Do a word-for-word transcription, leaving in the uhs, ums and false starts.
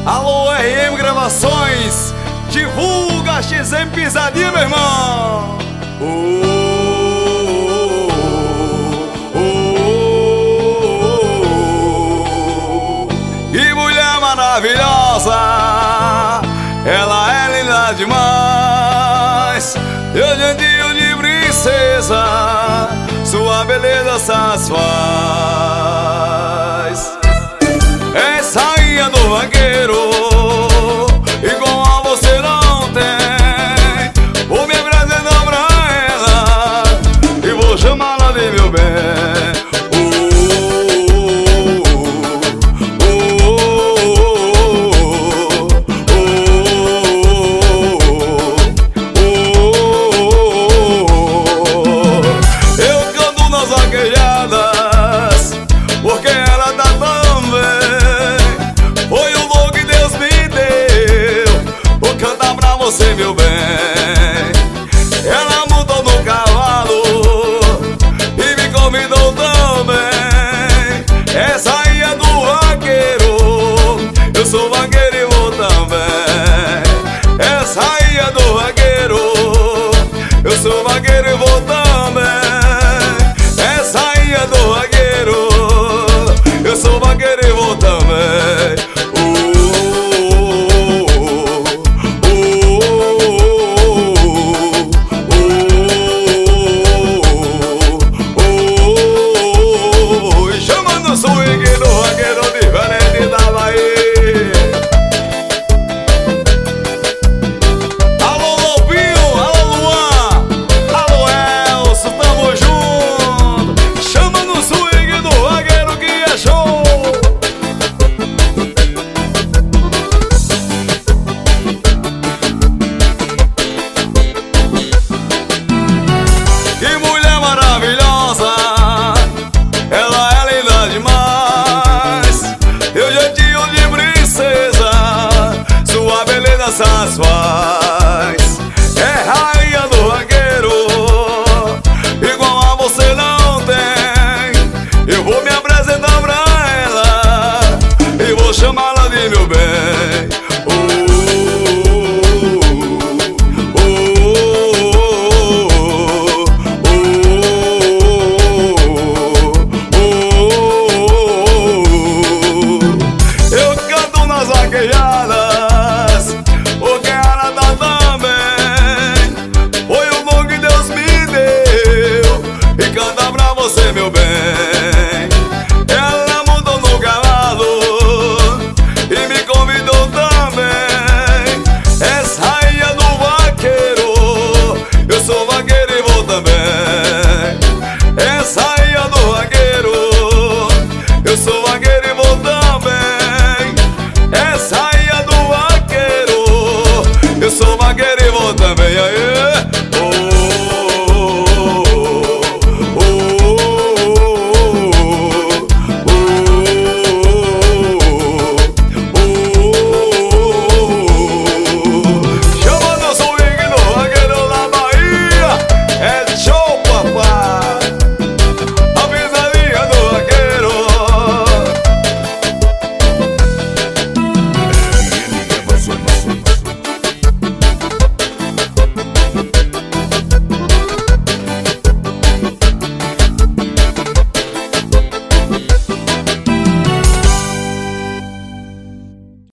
Alô, R M Gravações, divulga X M Pisadinha, meu irmão. Oh, oh, oh, oh. Que mulher maravilhosa, ela é linda demais. Eu jeitinho de princesa, sua beleza satisfaz. É sainha do vaqueiro, igual a você não tem. Vou me apresentar pra ela e vou chamá-la de meu bem. Eu canto nas vaquejadas porque ela tá tão bem. Foi o dom que Deus me deu, vou cantar pra você, meu bem. Ela montou no cavalo e me convidou também. Essa aí é do vaqueiro, eu sou vaqueiro e vou também. Essa aí é do vaqueiro, eu sou vaqueiro e vou também. Essa aí é do vaqueiro, eu sou vaqueiro e vou também. Satisfaz. É rainha do vaqueiro, igual a você não tem. Eu vou me apresentar pra ela e vou chamá-la de meu bem. Oh, oh, oh, oh, oh, oh. Eu canto nas vaquejadas